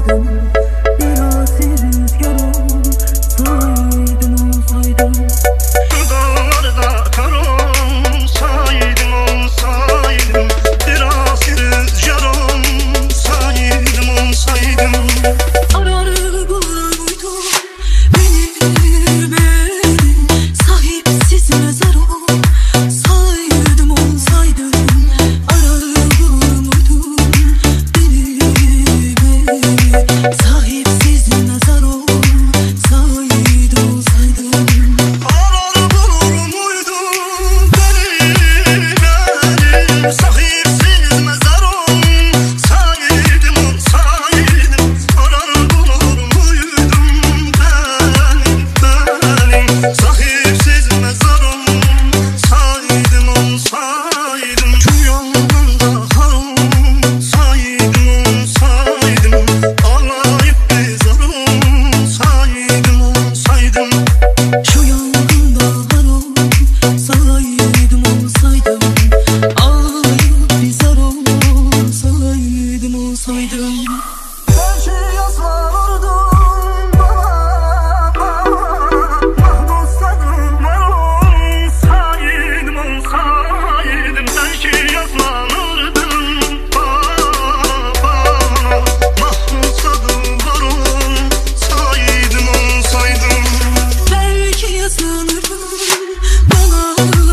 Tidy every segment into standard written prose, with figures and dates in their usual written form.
olsaydım, biraz rüzgar olsaydım, olsaydım. Dağlarda kar olsaydım, olsaydım. Biraz rüzgar olsaydım, olsaydım. Arar bulur muydum beni, sahipsiz mezar olsaydım, olsaydım. Arar bulur muydum beni, sahipsiz mezar olsaydım, olsaydım. Arar bulur muydum beni, sahipsiz mezar olsaydım, olsaydım. Arar bulur muydum beni, sahipsiz mezar olsaydım, olsaydım. Şu yolunda har olsaydım, olsaydım. Ağlayıp bezar olsaydım, olsaydım. Şu yangında har olsaydım, olsaydım. Ağlayıp bir zar olsaydım, olsaydım. Her şey yaslanırdım bana, mahpusadım var olsaydım, olsaydım. Her şey yaslanırdım bana, mahpusadım var olsaydım, olsaydım. Belki yazılırım bana,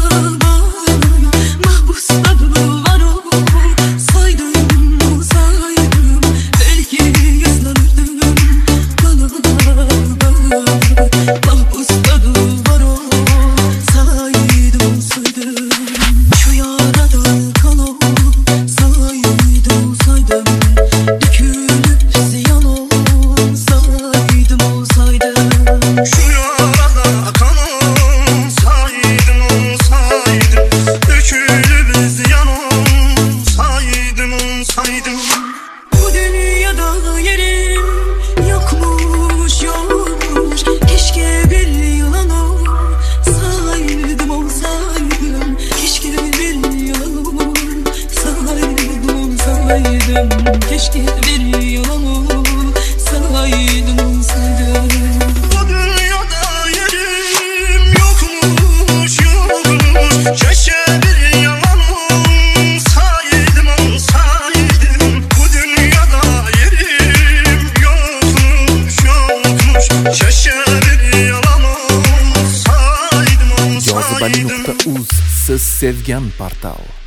mahpus adı var olsaydım, olsaydım. Belki yazılırım bana, mahpus adı var olsaydım, olsaydım. Şu yarada kan olsaydım, olsaydım. Dökülüp ziyan olsaydım, olsaydım. Şu yarada kan olsaydım, olsaydım. Dökülüp ziyan olsaydım, olsaydım. Bu dünyada yerim yokmuş, yokmuş. Keşke bir yılan olsaydım, olsaydım. Keşke bir yılan olsaydım, olsaydım. Keşke bir yılan olsaydım, olsaydım. Bu dünyada yerim yokmuş, yokmuş. Keşke bir yalan olsaydım, olsaydım. Bu dünyada yerim yokmuş, yokmuş. Keşke bir yalan olsaydım, olsaydım. Jozibali.uz, siz sevgan portal.